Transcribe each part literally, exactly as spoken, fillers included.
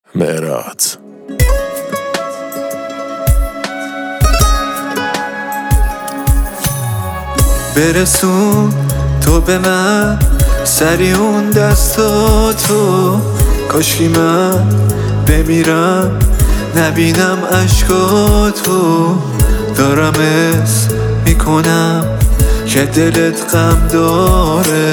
مهراد. برسون تو به من سری اون دستاتو، کاشکی من بمیرم نبینم عشقاتو. دارم حس میکنم که دلت غم داره،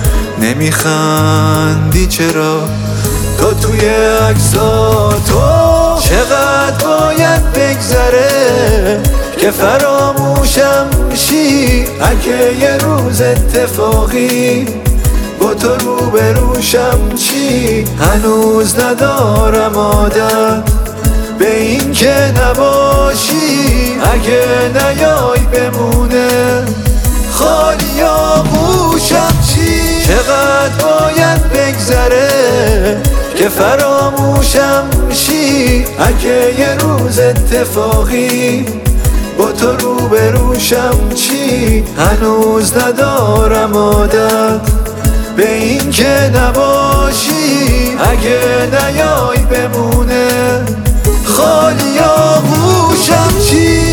نمیخندی چرا تو توی عکساتو؟ چقدر باید بگذره که فراموشم شی؟ اگه یه روز اتفاقی با تو روبروشم چی؟ هنوز ندارم عادت به این که نباشی، اگه نیای بمونه خالی آغوشم چی؟ چقدر باید بگذره که فراموشم شی؟ اگه یه روز اتفاقی با تو روبروشم چی؟ هنوز ندارم عادت به این که نباشی، اگه نیای بمونه خالی آغوشم چی؟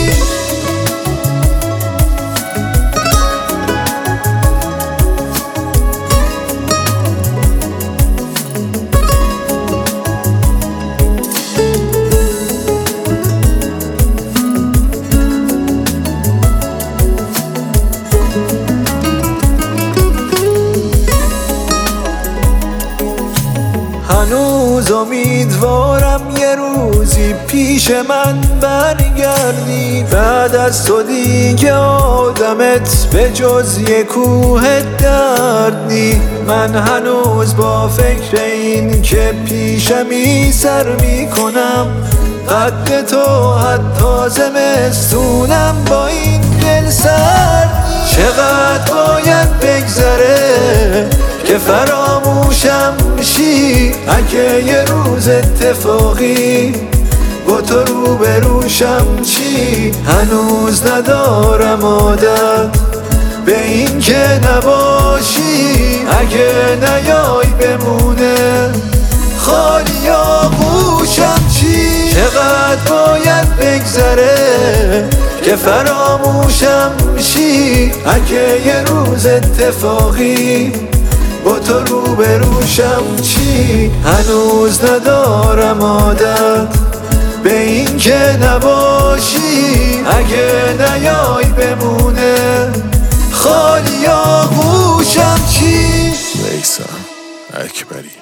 هنوز امیدوارم یه روزی پیش من برگردی، بعد از تو دیگه آدمت به جز یه کوه درد نی. من هنوز با فکر این که پیشمی سر میکنم، قد تو حتی زمستونم با این دل سرد. چقدر باید بگذره که فراموشم شی؟ اگه یه روز اتفاقی با تو روبروشم چی؟ هنوز ندارم عادت به این که نباشی، اگه نیای بمونه خالی آغوشم چی؟ چقدر باید بگذره که فراموشم شی؟ اگه یه روز اتفاقی با تو روبروشم چی؟ هنوز ندارم عادت به این که نباشی، اگه نیای بمونه خالی آغوشم چی؟ میثم اکبری.